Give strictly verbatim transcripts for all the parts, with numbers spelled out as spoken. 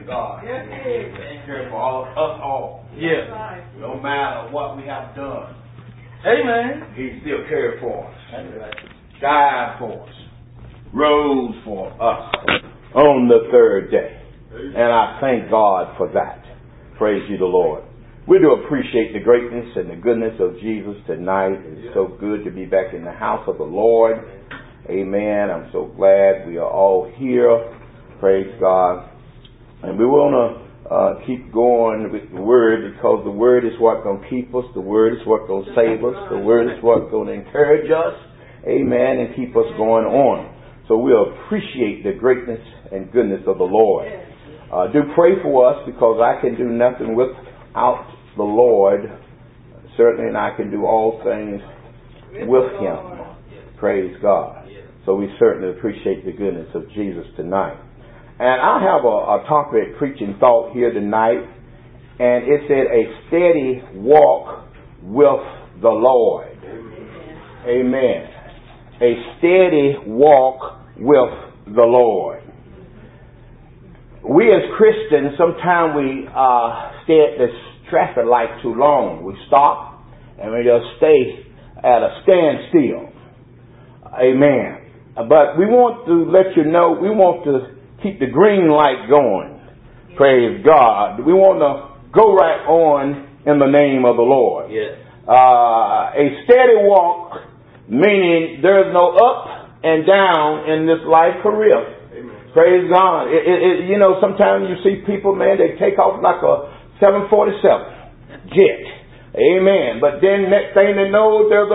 thank God. Yes, He cares for all of us all. Yes. No matter what we have done. Amen. He still cared for us. Died for us. Rose for us on the third day. And I thank God for that. Praise you, the Lord. We do appreciate the greatness and the goodness of Jesus tonight. It's so good to be back in the house of the Lord. Amen. I'm so glad we are all here. Praise God. And we want to uh, keep going with the Word, because the Word is what's going to keep us. The Word is what's going to save us. The Word is what's going to encourage us. Amen. And keep us going on. So we'll appreciate the greatness and goodness of the Lord. Uh, do pray for us, because I can do nothing without the Lord. Certainly, and I can do all things with Him. Praise God. So we certainly appreciate the goodness of Jesus tonight. And I have a, a topic preaching thought here tonight. And it said, a steady walk with the Lord. Amen. A steady walk with the Lord. We as Christians, sometimes we uh, stay at this traffic light too long. We stop and we just stay at a standstill. Amen. But we want to let you know, we want to keep the green light going. Praise God. We want to go right on in the name of the Lord. Yes. Uh, a steady walk, meaning there's no up and down in this life for real. Amen. Praise God. It, it, it, you know, sometimes you see people, man, they take off like a seven forty-seven jet. Amen. But then next thing they know, there's a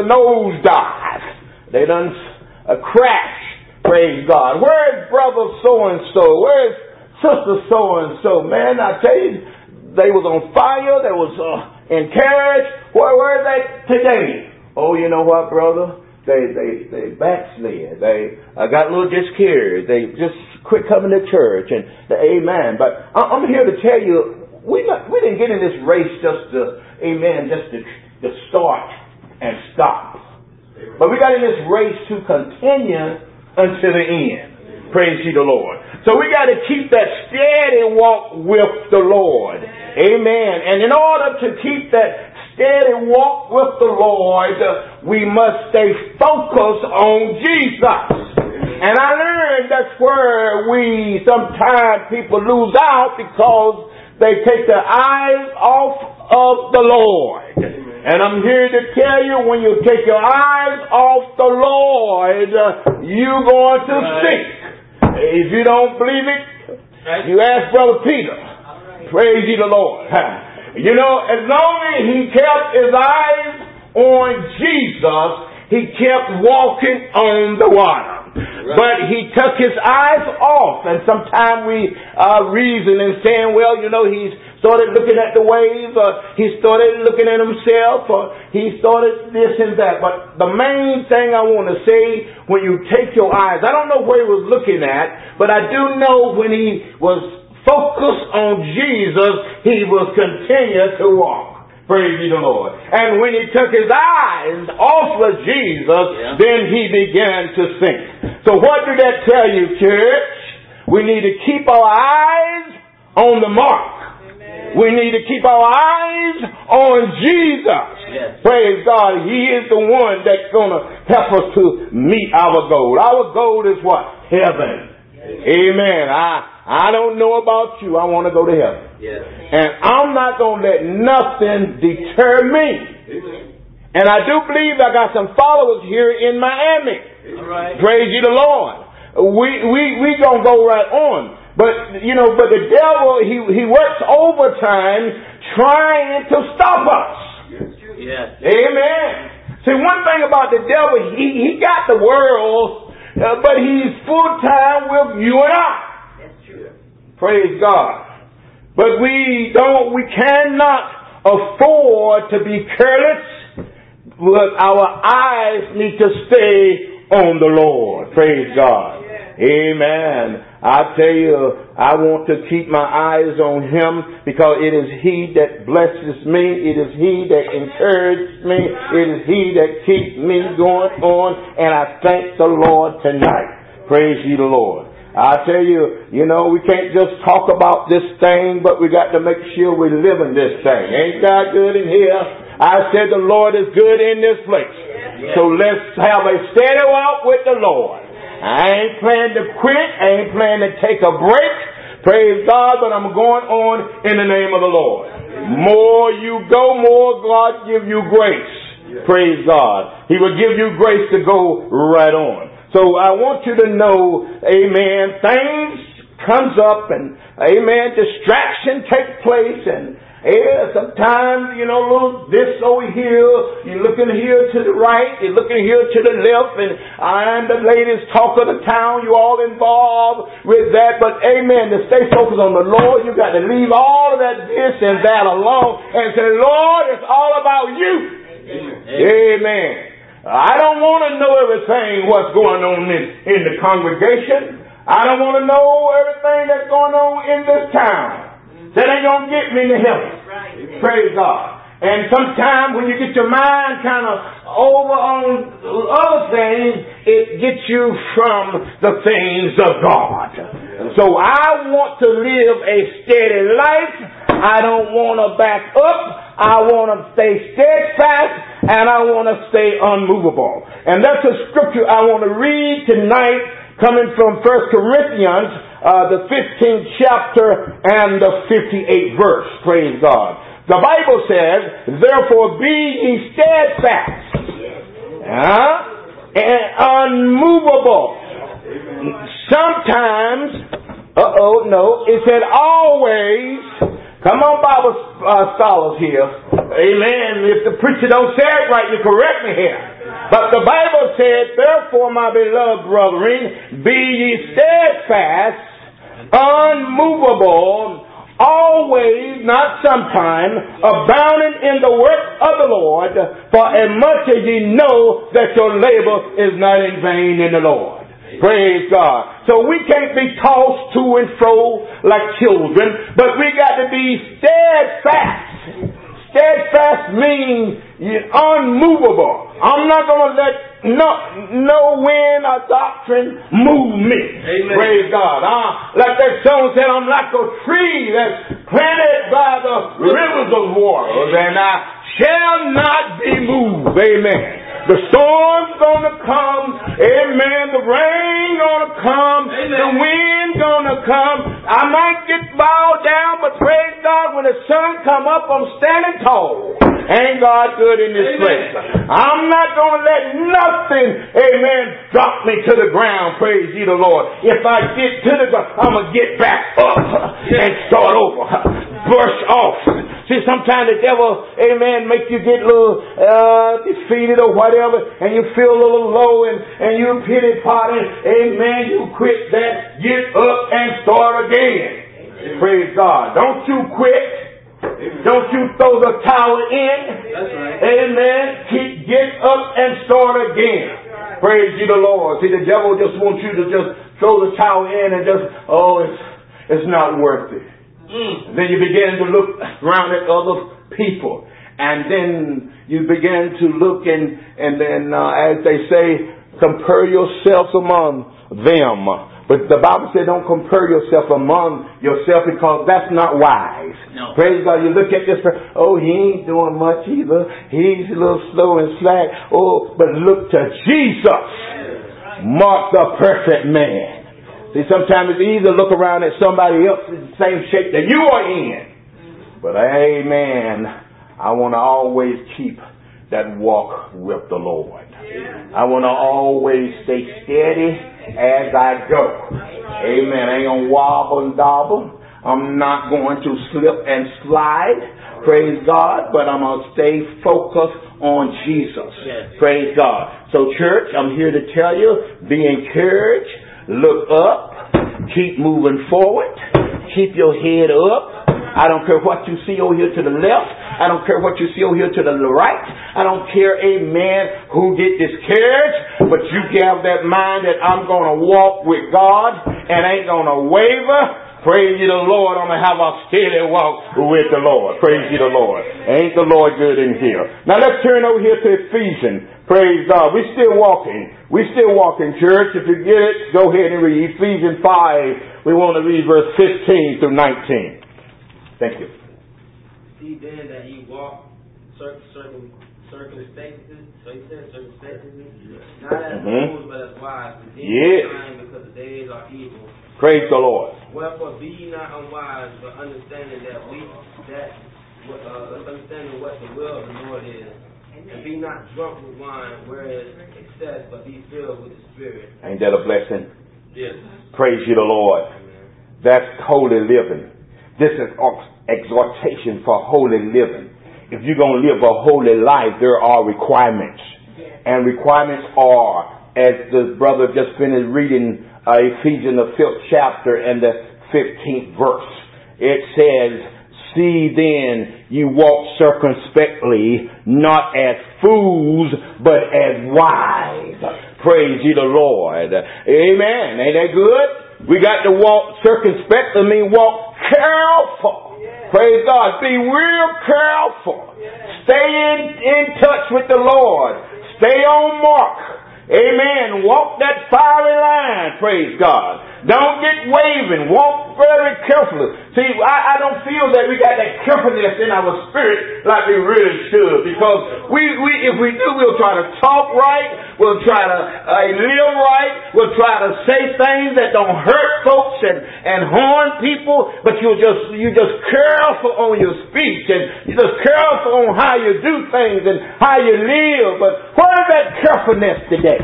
nosedive. They done a crash. Praise God. Where's brother so-and-so? Where's sister so-and-so? Man, I tell you, they was on fire. They was uh, encouraged. Where were they today? Oh, you know what, brother? They they they backslid. They uh, got a little discouraged. They just quit coming to church. And the, amen. But I'm here to tell you, we not, we didn't get in this race just to, amen, just to, to start and stop. But we got in this race to continue until the end. Praise ye the Lord. So we got to keep that steady walk with the Lord. Amen. And in order to keep that steady walk with the Lord, we must stay focused on Jesus. And I learned that's where we, sometimes people lose out, because they take their eyes off of the Lord. And I'm here to tell you, when you take your eyes off the Lord, you're going to sink. If you don't believe it, you ask Brother Peter. Praise ye the Lord. You know, as long as he kept his eyes on Jesus, he kept walking on the water. Right. But he took his eyes off, and sometimes we uh, reason and saying, well, you know, he's started looking at the waves, or he started looking at himself, or he started this and that. But the main thing I want to say, when you take your eyes, I don't know where he was looking at, but I do know when he was focused on Jesus, he will continue to walk. Praise ye the Lord. And when he took his eyes off of Jesus, yeah. then he began to sink. So what did that tell you, church? We need to keep our eyes on the mark. Amen. We need to keep our eyes on Jesus. Yes. Praise God. He is the one that's going to help us to meet our goal. Our goal is what? Heaven. Yes. Amen. I I don't know about you. I want to go to heaven. Yes. And I'm not going to let nothing deter me. Amen. And I do believe I got some followers here in Miami. Right. Praise you the Lord. We we we going to go right on. But, you know, but the devil, he, he works overtime trying to stop us. Yes. Amen. See, one thing about the devil, he, he got the world, uh, but he's full-time with you and I. Praise God. But we don't, we cannot afford to be careless. But our eyes need to stay on the Lord. Praise God. Amen. I tell you, I want to keep my eyes on Him, because it is He that blesses me. It is He that encourages me. It is He that keeps me going on. And I thank the Lord tonight. Praise ye the Lord. I tell you, you know, we can't just talk about this thing, but we got to make sure we're living this thing. Ain't God good in here? I said the Lord is good in this place. So let's have a steady walk with the Lord. I ain't planning to quit. I ain't planning to take a break. Praise God, but I'm going on in the name of the Lord. More you go, more God give you grace. Praise God. He will give you grace to go right on. So I want you to know, amen, things comes up and, amen, distraction takes place and, yeah, sometimes, you know, little this over here, you're looking here to the right, you're looking here to the left, and I'm the latest talk of the town, you all involved with that, but amen, to stay focused on the Lord, you got to leave all of that this and that alone and say, Lord, it's all about you. Amen. Amen. I don't want to know everything what's going on in, in the congregation. I don't want to know everything that's going on in this town. That ain't going to get me to heaven. Right. Praise God. And sometimes when you get your mind kind of over on other things, it gets you from the things of God. So I want to live a steady life. I don't want to back up. I want to stay steadfast and I want to stay unmovable. And that's a scripture I want to read tonight coming from First Corinthians, uh, the fifteenth chapter and the fifty-eighth verse. Praise God. The Bible says, therefore be ye steadfast uh, and unmovable. Sometimes, uh-oh, no, it said always. Come on, Bible uh, scholars here. Amen. If the preacher don't say it right, you correct me here. But the Bible said, therefore, my beloved brethren, be ye steadfast, unmovable, always, not sometime, abounding in the work of the Lord, for as much as ye know that your labor is not in vain in the Lord. Praise God. So we can't be tossed to and fro like children, but we got to be steadfast. Steadfast means unmovable. I'm not going to let no, no wind or doctrine move me. Amen. Praise God. Uh, like that song said, I'm like a tree that's planted by the rivers of waters, and I shall not be moved. Amen. The storm's gonna come. Amen. The rain gonna come. Amen. The wind gonna come. I might get bowed down, but praise God, when the sun come up, I'm standing tall. Ain't God good in this Amen. Place? I'm not gonna let nothing, amen, drop me to the ground. Praise ye the Lord. If I get to the ground, I'm gonna get back up and start over. Brush off. See, sometimes the devil, amen, make you get a little uh, defeated or whatever, and you feel a little low, and, and you pity party. Amen. You quit that, get up and start again. Amen. Praise God. Don't you quit. Amen. Don't you throw the towel in. That's right. Amen. Keep, get up and start again. Right. Praise you the Lord. See, the devil just wants you to just throw the towel in and just, oh, it's, it's not worth it. Mm. Then you begin to look around at other people, and then you begin to look and and then, uh, as they say, compare yourselves among them. But the Bible said, don't compare yourself among yourself, because that's not wise. No. Praise God. You look at this person, oh, he ain't doing much either. He's a little slow and slack. Oh, but look to Jesus, mark the perfect man. See, sometimes it's easy to look around at somebody else in the same shape that you are in. But amen, I want to always keep that walk with the Lord. I want to always stay steady as I go. Amen. I ain't going to wobble and dobble. I'm not going to slip and slide. Praise God. But I'm going to stay focused on Jesus. Praise God. So church, I'm here to tell you, be encouraged. Look up, keep moving forward, keep your head up. I don't care what you see over here to the left. I don't care what you see over here to the right. I don't care, amen, who get discouraged, but you have that mind that I'm going to walk with God and ain't going to waver. Praise you the Lord. I'm going to have a steady walk with the Lord. Praise you the Lord. Ain't the Lord good in here? Now let's turn over here to Ephesians. Praise God. We're still walking. We're still walking, church. If you get it, go ahead and read Ephesians five. We want to read verse fifteen through nineteen. Thank you. See then that ye walk circum, circumspectly, so he said circumspectly, not as fools, but as wise, redeeming yes. time, because the days are evil. Praise the Lord. Wherefore be ye not unwise, but understanding that we that uh, understanding what the will of the Lord is, and be not drunk with wine, whereas excess, but be filled with the Spirit. Ain't that a blessing? Yes. Praise you the Lord. Amen. That's holy living. This is exhortation for holy living. If you're going to live a holy life, there are requirements. And requirements are, as the brother just finished reading uh, Ephesians, the fifth chapter and the fifteenth verse. It says, see then you walk circumspectly, not as fools, but as wise. Praise ye the Lord. Amen. Ain't that good? We got to walk circumspectly, mean walk careful. Yeah. Praise God. Be real careful. Yeah. Stay in, in touch with the Lord. Stay on mark. Amen. Walk that fiery line. Praise God. Don't get waving. Walk very carefully. See, I, I don't feel that we got that carefulness in our spirit like we really should. Because we, we if we do, we'll try to talk right. We'll try to uh, live right. We'll try to say things that don't hurt folks and, and harm people. But you're just, you're just careful on your speech. And you're just careful on how you do things and how you live. But where is that carefulness today?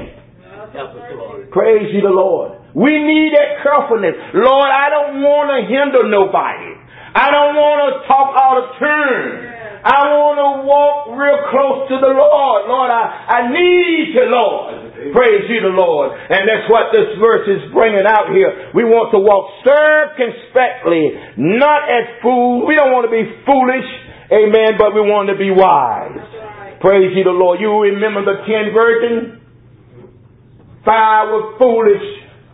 Praise ye the Lord. We need that carefulness. Lord, I don't want to hinder nobody. I don't want to talk out of turn. I want to walk real close to the Lord. Lord, I, I need you, Lord. Praise ye the Lord. And that's what this verse is bringing out here. We want to walk circumspectly, not as fools. We don't want to be foolish. Amen. But we want to be wise. Praise ye the Lord. You remember the ten virgins? Five was foolish,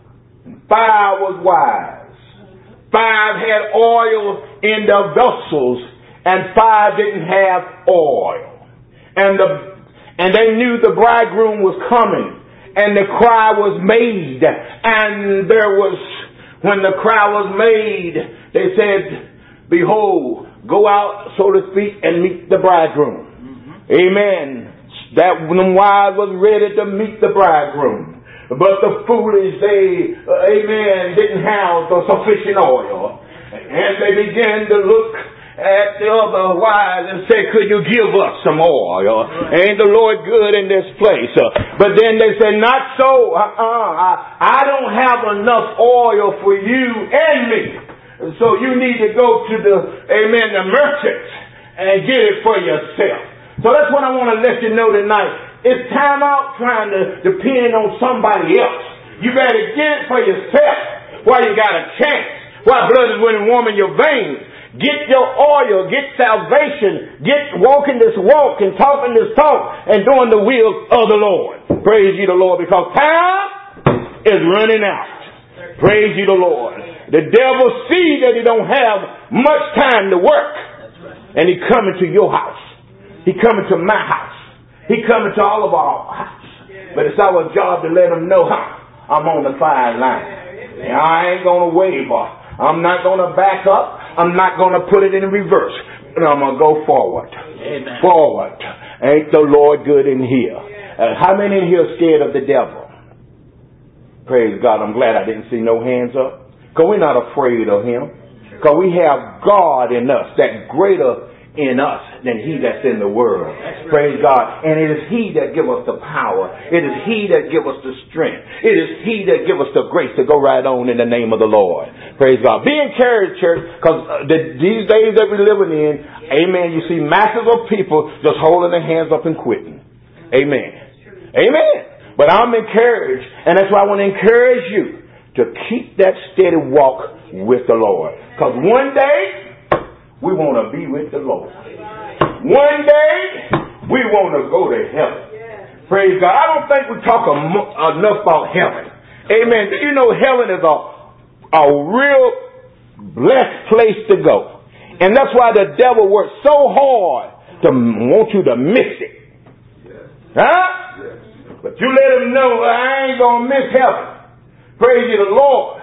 five was wise. Five had oil in their vessels, and five didn't have oil. And the and they knew the bridegroom was coming, and the cry was made. And there was, when the cry was made, they said, behold, go out, so to speak, and meet the bridegroom. Mm-hmm. Amen. That them wise was ready to meet the bridegroom. But the foolish, they, uh, amen, didn't have the sufficient oil. And they began to look at the other wise and say, could you give us some oil? Ain't the Lord good in this place? Uh, but then they said, not so. Uh-uh. I, I don't have enough oil for you and me. So you need to go to the, amen, the merchant and get it for yourself. So that's what I want to let you know tonight. It's time out trying to depend on somebody else. You better get it for yourself while you got a chance. While blood is running warm in your veins. Get your oil. Get salvation. Get walking this walk and talking this talk and doing the will of the Lord. Praise ye the Lord, because time is running out. Praise ye the Lord. The devil sees that he don't have much time to work. And he coming to your house. He coming to my house. He coming to all of our house. But it's our job to let them know, huh, I'm on the fire line. And I ain't going to waver. I'm not going to back up. I'm not going to put it in reverse. But I'm going to go forward. Amen. Forward. Ain't the Lord good in here? Uh, how many in here are scared of the devil? Praise God. I'm glad I didn't see no hands up. Because we're not afraid of him. Because we have God in us, that greater in us than he that's in the world. Praise God. And it is he that give us the power. It is he that give us the strength. It is he that give us the grace to go right on in the name of the Lord. Praise God. Be encouraged, church, because the, these days that we're living in, amen, you see masses of people just holding their hands up and quitting. Amen. Amen. But I'm encouraged, and that's why I want to encourage you to keep that steady walk with the Lord. Because one day, we want to be with the Lord. One day, we want to go to heaven. Praise God. I don't think we talk enough about heaven. Amen. Do you know heaven is a, a real blessed place to go. And that's why the devil works so hard to want you to miss it. Huh? But you let him know, I ain't going to miss heaven. Praise you the Lord.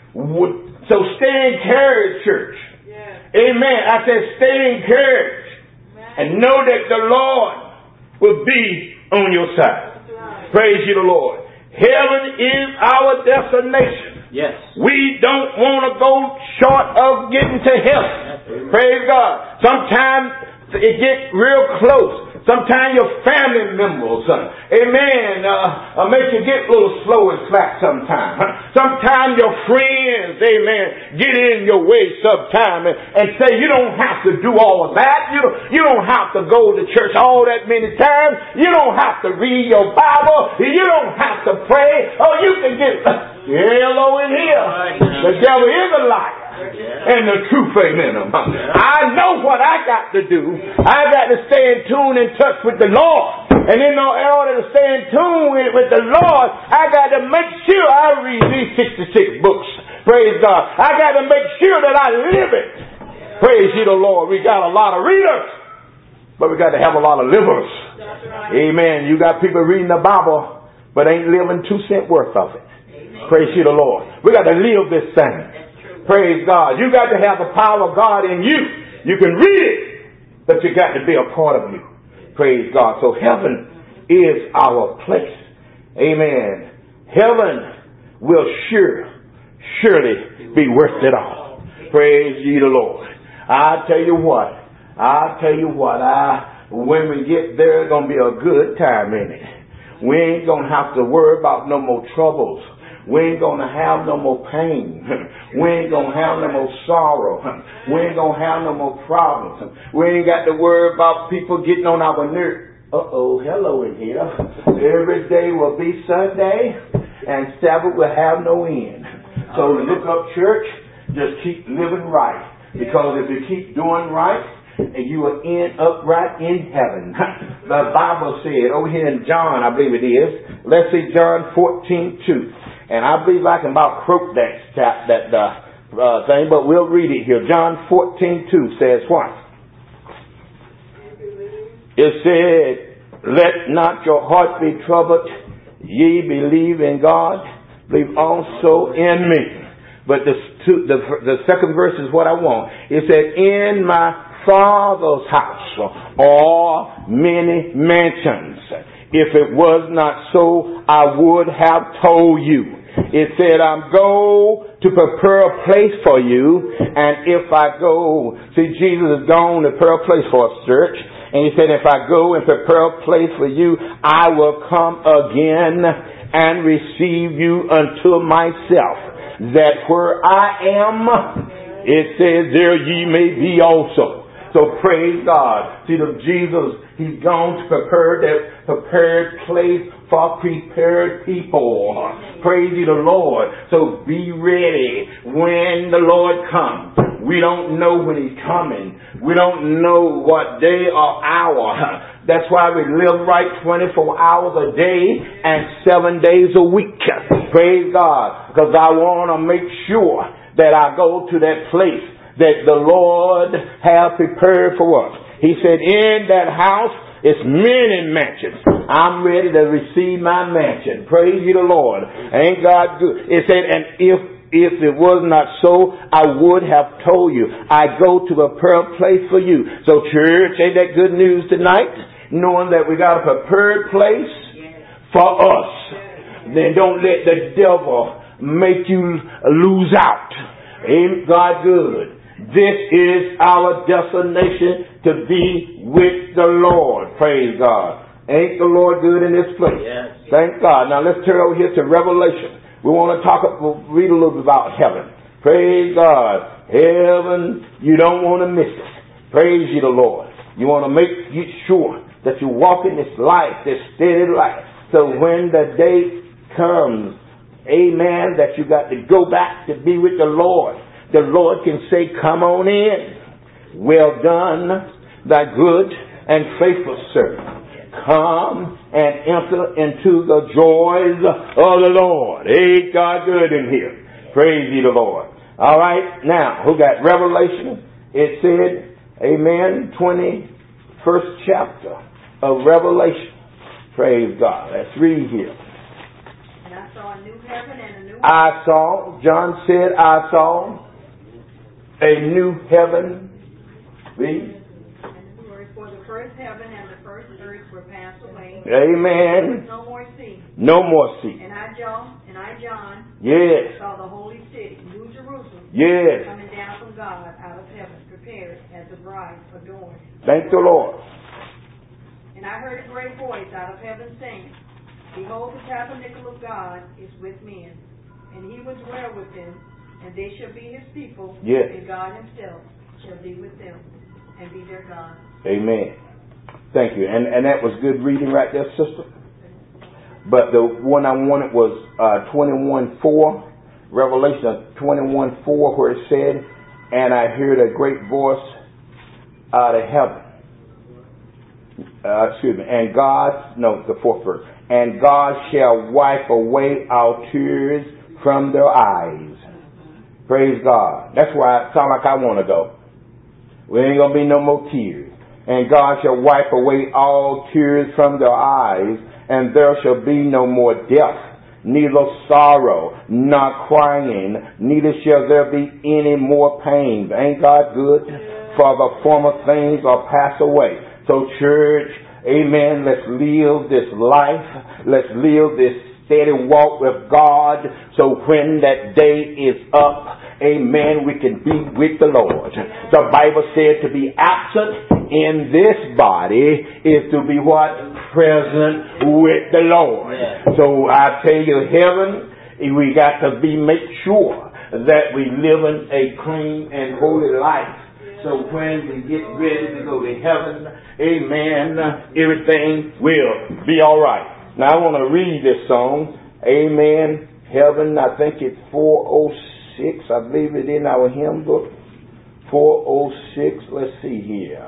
So stay encouraged, church. Amen. I said stay encouraged. And know that the Lord will be on your side. Praise you the Lord. Heaven is our destination. Yes. We don't want to go short of getting to heaven. Praise God. Sometimes it gets real close. Sometimes your family members, uh, amen, uh, uh, make you get a little slow and slack sometimes. Sometimes your friends, amen, get in your way sometime and, and say you don't have to do all of that. You don't, you don't have to go to church all that many times. You don't have to read your Bible. You don't have to pray. Oh, you can get hello in here. The devil is a liar. And the truth ain't in them. I know what I got to do. I got to stay in tune and touch with the Lord. And in order to stay in tune with, with the Lord, I got to make sure I read these sixty-six books. Praise God. I got to make sure that I live it. Praise you the Lord. We got a lot of readers, but we got to have a lot of livers. Amen. You got people reading the Bible, but ain't living two cent worth of it. Praise you the Lord. We got to live this thing. Praise God. You got to have the power of God in you. You can read it, but you got to be a part of you. Praise God. So heaven is our place. Amen. Heaven will sure, surely be worth it all. Praise ye the Lord. I tell you what. I tell you what. I, when we get there, it's going to be a good time in it. We ain't going to have to worry about no more troubles. We ain't going to have no more pain. We ain't going to have no more sorrow. We ain't going to have no more problems. We ain't got to worry about people getting on our nerves. Uh-oh, hello in here. Every day will be Sunday, and Sabbath will have no end. So look up, church. Just keep living right. Because if you keep doing right, you will end up right in heaven. The Bible said over here in John, I believe it is. Let's see John fourteen two. And I believe I can about quote that chap, that uh, uh, thing, but we'll read it here. John fourteen two says what? It said, let not your heart be troubled. Ye believe in God, believe also in me. But the, the, the second verse is what I want. It said, in my Father's house are many mansions. If it was not so, I would have told you. It said, I'm go to prepare a place for you. And if I go, see, Jesus is gone to prepare a place for us, church. And he said, if I go and prepare a place for you, I will come again and receive you unto myself. That where I am, it says, there ye may be also. So praise God. See, the Jesus, he's gone to prepare that prepared place for prepared people. Praise ye the Lord. So be ready when the Lord comes. We don't know when he's coming. We don't know what day or hour. That's why we live right twenty-four hours a day and seven days a week. Praise God. Because I want to make sure that I go to that place that the Lord has prepared for us. He said, in that house, it's many mansions. I'm ready to receive my mansion. Praise ye the Lord. Ain't God good? It said, and if if it was not so, I would have told you. I go to prepare a place for you. So church, ain't that good news tonight? Knowing that we got a prepared place for us. Then don't let the devil make you lose out. Ain't God good? This is our destination, to be with the Lord. Praise God. Ain't the Lord good in this place? Yes. Thank God. Now let's turn over here to Revelation. We want to talk, we'll read a little bit about heaven. Praise God. Heaven, you don't want to miss it. Praise you the Lord. You want to make sure that you walk in this life, this steady life. So when the day comes, amen, that you got to go back to be with the Lord, the Lord can say, come on in. Well done, thy good and faithful servant. Come and enter into the joys of the Lord. Ain't God good in here? Praise ye the Lord. All right. Now, who got Revelation? It said, amen, twenty-first chapter of Revelation. Praise God. Let's read here. And I saw a new heaven and a new earth. I saw, John said, I saw a new heaven. Read. For the first heaven and the first earth were passed away. Amen. No more sea. No more sea. And I, John, and I, John, yes. saw the holy city, New Jerusalem, yes. coming down from God out of heaven, prepared as a bride adorned. Thank the Lord. And I heard a great voice out of heaven saying, Behold, the tabernacle of God is with men, and he will dwell with them, and they shall be his people, yes. and God himself shall be with them and be their God. Amen. Thank you. And and that was good reading right there, sister. But the one I wanted was uh, twenty-one four, Revelation twenty-one four, where it said, and I heard a great voice out of heaven. Uh, excuse me. And God, no, the fourth verse. And God shall wipe away our tears from their eyes. Praise God. That's why I sound like I want to go. We ain't going to be no more tears. And God shall wipe away all tears from their eyes, and there shall be no more death, neither sorrow, nor crying, neither shall there be any more pain. Ain't God good? For the former things are passed away. So church, amen, let's live this life. Let's live this steady walk with God, so when that day is up, amen, we can be with the Lord. The Bible said to be absent in this body is to be what? Present with the Lord. Yeah. So I tell you, heaven, we got to be, make sure that we live in a clean and holy life. So when we get ready to go to heaven, amen, everything will be all right. Now I want to read this song. Amen. Heaven, I think it's four oh six. I believe it in our hymn book. four oh six. Let's see here.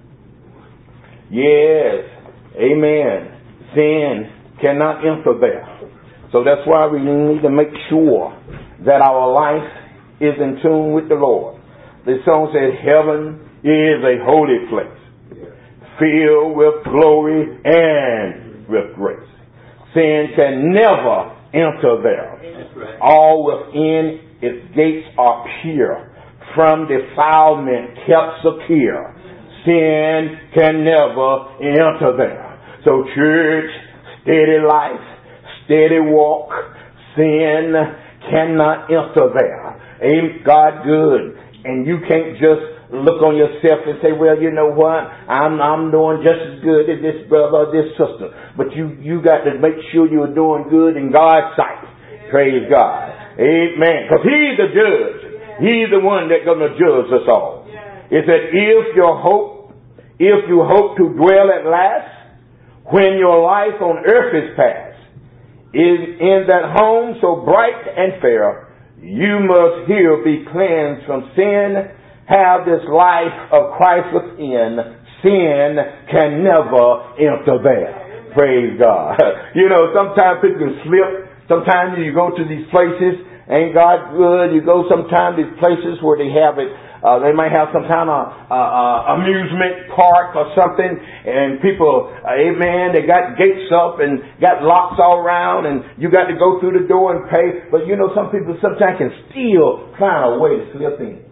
Yes. Amen. Sin cannot enter there. So that's why we need to make sure that our life is in tune with the Lord. The song says, heaven is a holy place, filled with glory and with grace. Sin can never enter there. Right. All within its gates are pure, from defilement kept secure. Sin can never enter there. So church, steady life, steady walk, sin cannot enter there. Ain't God good? And you can't just look on yourself and say, well, you know what? I'm I'm doing just as good as this brother or this sister. But you, you got to make sure you're doing good in God's sight. Yeah. Praise God. Amen. Because He's the judge. Yeah. He's the one that's going to judge us all. Yeah. It said, if your hope, if you hope to dwell at last, when your life on earth is past, is in that home so bright and fair, you must here be cleansed from sin. Have this life of Christ within. Sin can never enter there. Praise God. You know, sometimes people can slip. Sometimes you go to these places, ain't God good? You go sometimes these places where they have it. Uh, they might have some kind of uh, uh, amusement park or something, and people, uh, amen, they got gates up and got locks all around, and you got to go through the door and pay. But you know, some people sometimes can still find a way to slip in.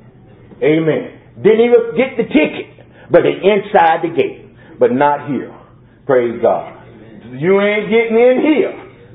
Amen. Didn't even get the ticket, but they inside the gate, but not here. Praise God. You ain't getting in here.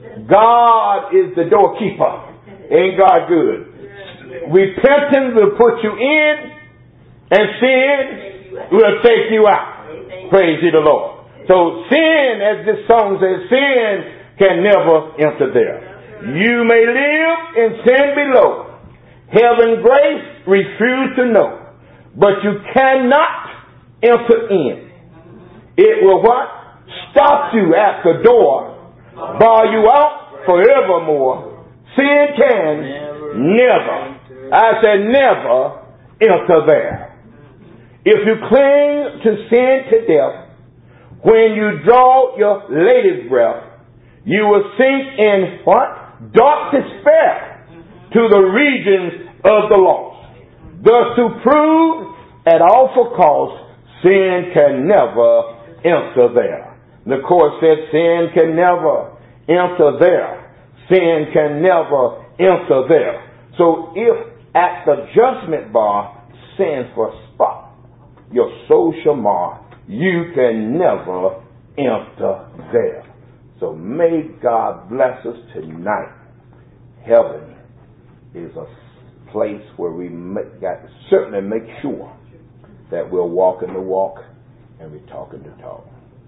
God is the doorkeeper. Ain't God good? Repentance will put you in, and sin will take you out. Praise ye the Lord. So sin, as this song says, sin can never enter there. You may live in sin below. Heaven grace refuse to know. But you cannot enter in. It will what? Stop you at the door, bar you out forevermore. Sin can never, I said never, enter there. If you cling to sin to death, when you draw your latest breath, you will sink in what? Dark despair to the regions of the lost. Thus to prove at all for cost, sin can never enter there. The court said sin can never enter there. Sin can never enter there. So if at the judgment bar sin for spot your social mar, you can never enter there. So may God bless us tonight. Heaven is a place where we make, got to certainly make sure that we're walking the walk and we're talking the talk.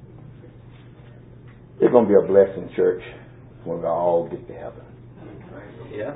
It's going to be a blessing, church, when we all get to heaven. Yeah.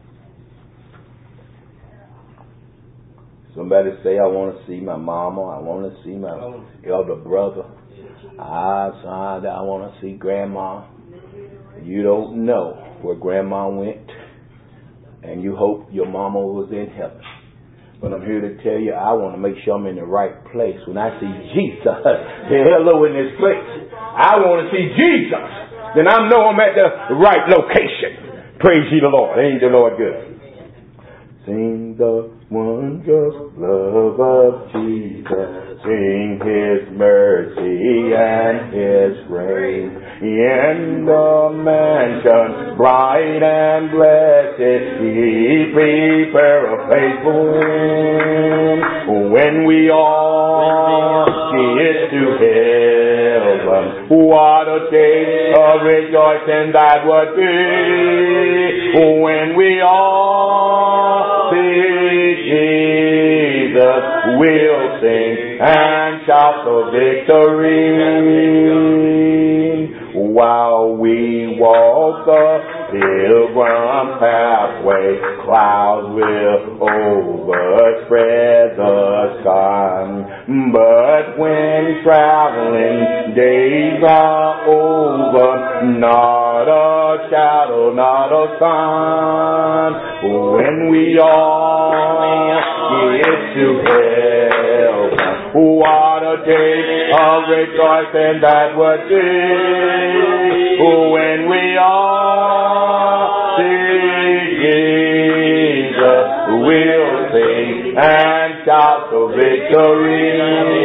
Somebody say, I want to see my mama. I want to see my elder brother. I, I want to see grandma. You don't know where grandma went, and you hope your mama was in heaven. But I'm here to tell you, I want to make sure I'm in the right place. When I see Jesus, say hello in this place. I want to see Jesus. Then I know I'm at the right location. Praise ye the Lord. Ain't the Lord good? Sing the wondrous love of Jesus. Sing His mercy and His grace. In the mansion bright and blessed, He prepare a place for Him. When we all get to heaven, what a day of rejoicing that would be. When we all see Jesus, we'll sing and shout the victory. While we walk the pilgrim pathway, clouds will overspread the sky. But when traveling days are over, not a shadow, not a sign. When we all get to heaven, what a day of rejoicing that would be. When we all see Jesus, we'll sing and shout the victory.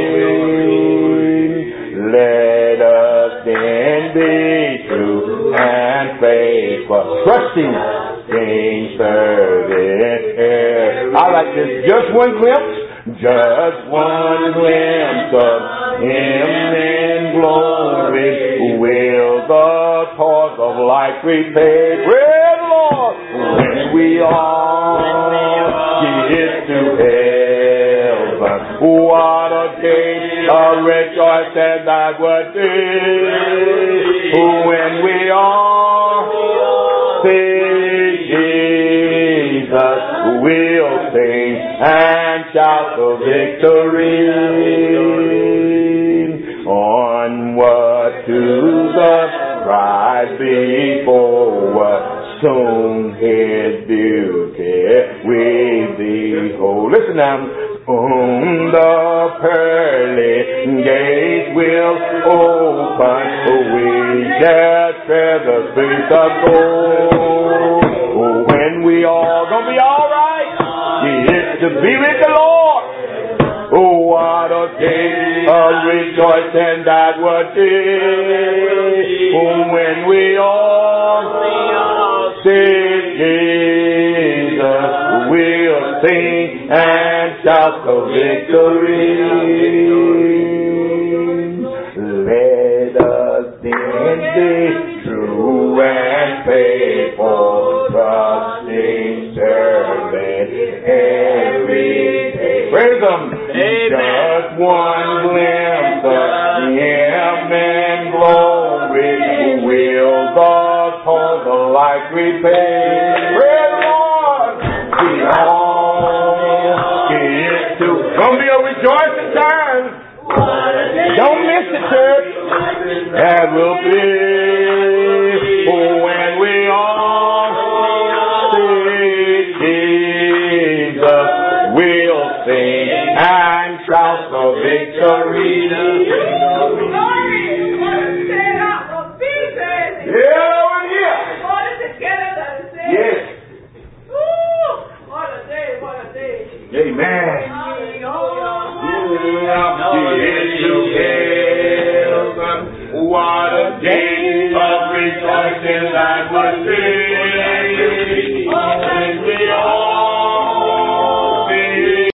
Let us then be true and faithful, trusting, sing, serving. I like this. Just one glimpse. Just one glimpse of Him in glory. Will the toils of life repay? Well, Lord, when we all get to heaven, what a day of rejoicing that would be. When we all see Jesus, we'll sing and shout the victory. Onward to the prize before, soon His beauty we behold. Listen now. On the pearly gates will open, we shall tread the streets of gold. When we all gonna be all right, it's to be with the Lord. Oh, what a day of rejoicing that would be. When we all see Jesus, we'll sing and shout the victory. Let us then be true and faithful, trusting, serving every day. Praise Him. Just one glimpse of Him in glory, will the toils of life repay. Praise the Lord. We all get to. Gonna be a rejoicing time. Don't miss it, church. That will be when we all see Jesus, we'll sing and shout the victory. Yeah, over here. Yes. What a day Amen.